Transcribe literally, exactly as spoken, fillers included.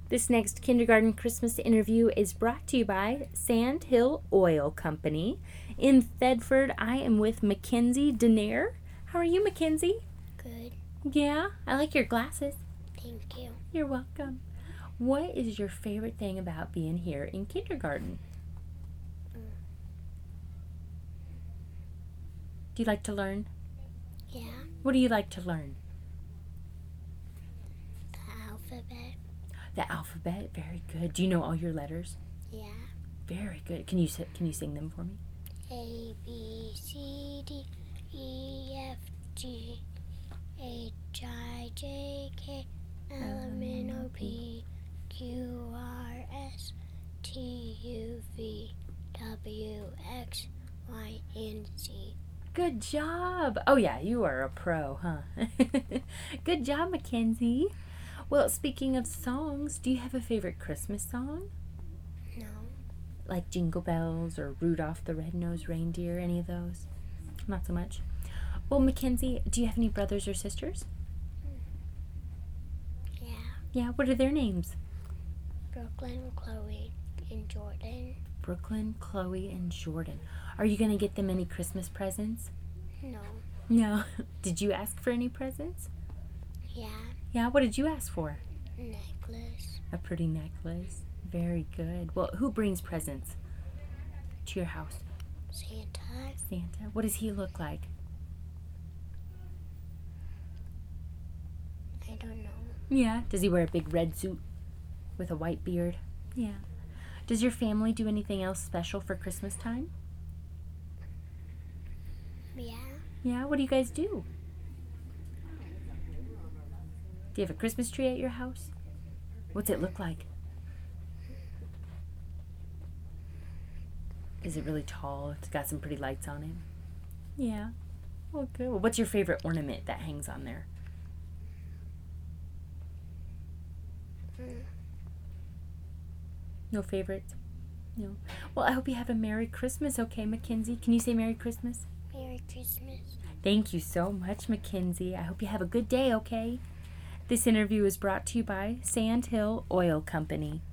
This next kindergarten Christmas interview is brought to you by Sand Hill Oil Company. In Thedford, I am with Mackenzie Denaire. How are you, Mackenzie? Good. Yeah, I like your glasses. Thank you. You're welcome. What is your favorite thing about being here in kindergarten? Mm. Do you like to learn? Yeah. What do you like to learn? The alphabet. The alphabet. Very good. Do you know all your letters? Yeah. Very good. Can you si- can you sing them for me? A, B, C, D, E, F, G, H, I, J, K, L, M, N, O, P, Q, R, S, T, U, V, W, X, Y, and Z. Good job. Oh, yeah, you are a pro, huh? Good job, Mackenzie. Well, speaking of songs, do you have a favorite Christmas song? No. Like Jingle Bells or Rudolph the Red-Nosed Reindeer, any of those? Not so much. Well, Mackenzie, do you have any brothers or sisters? Yeah. Yeah, what are their names? Brooklyn, Chloe, and Jordan. Brooklyn, Chloe, and Jordan. Are you going to get them any Christmas presents? No. No. Did you ask for any presents? Yeah. Yeah, what did you ask for? Necklace. A pretty necklace. Very good. Well, who brings presents to your house? Santa. Santa. What does he look like? I don't know. Yeah. Does he wear a big red suit with a white beard? Yeah. Does your family do anything else special for Christmas time? Yeah. Yeah. What do you guys do? Do you have a Christmas tree at your house? What's it look like? Is it really tall? It's got some pretty lights on it. Yeah. Well, good. Well, what's your favorite ornament that hangs on there? Mm. No favorites? No. Well, I hope you have a Merry Christmas, okay, Mackenzie? Can you say Merry Christmas? Merry Christmas. Thank you so much, Mackenzie. I hope you have a good day, okay? This interview is brought to you by Sand Hill Oil Company.